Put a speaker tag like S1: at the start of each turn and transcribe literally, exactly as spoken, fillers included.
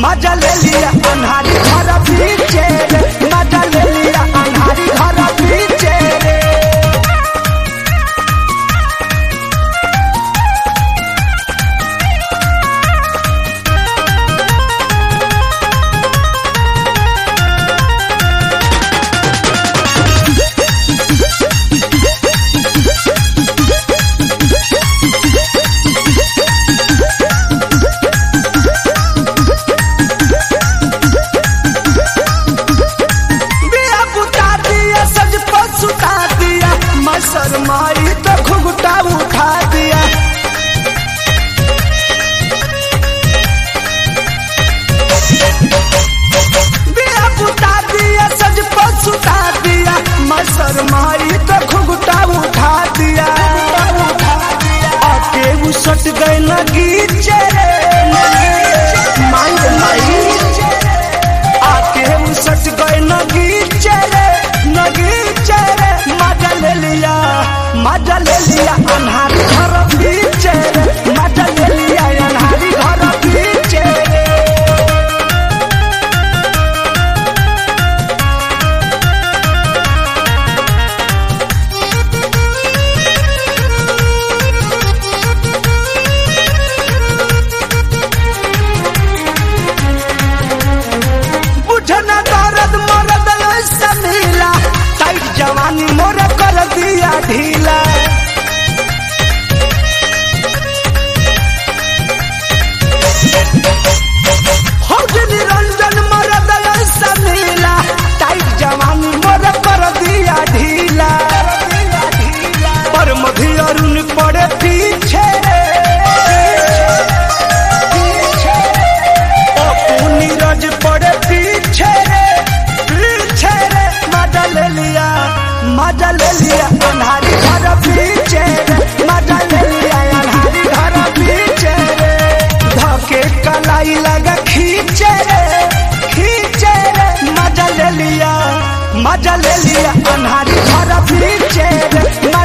S1: मजा ले लिया अन्हारी घर पीछे रे, मजा ले लिया अन्हारी घर पीछे रे। शर्माई तो घुघुटा उठा दिया, दिया बुता दिया सज को सुता दिया। मैं शर्माई तो घुघुटा उठा दिया, आके वो सट गए नगीचे रे, मांग माई आके वो सट गए नगीचे रे, नगीचे रे। मजा ले लिया मजा ले लिया अन्हारी घर पीछे रे, मजा ले लिया अन्हारी घर पीछे रे। बुझना दर्द मरद ऐसा मिला, टाइट जवानी मोरा कर दिया ढीला। निरंजन मरद ऐसा मिला, टाइट जवानी मोरा कर दिया ढीला। पर मधी अरुण पड़े पीछे रे, नीरज पड़े पीछे रे, पीछे रे। मजा ले लिया मजा ले लिया अन्हारी घर पीछे रे, मजा ले लिया अन्हारी घर पीछे रे। धके कलाई लगा खींचे रे, खींचे रे। मजा ले लिया मजा ले लिया अन्हारी घर पीछे रे।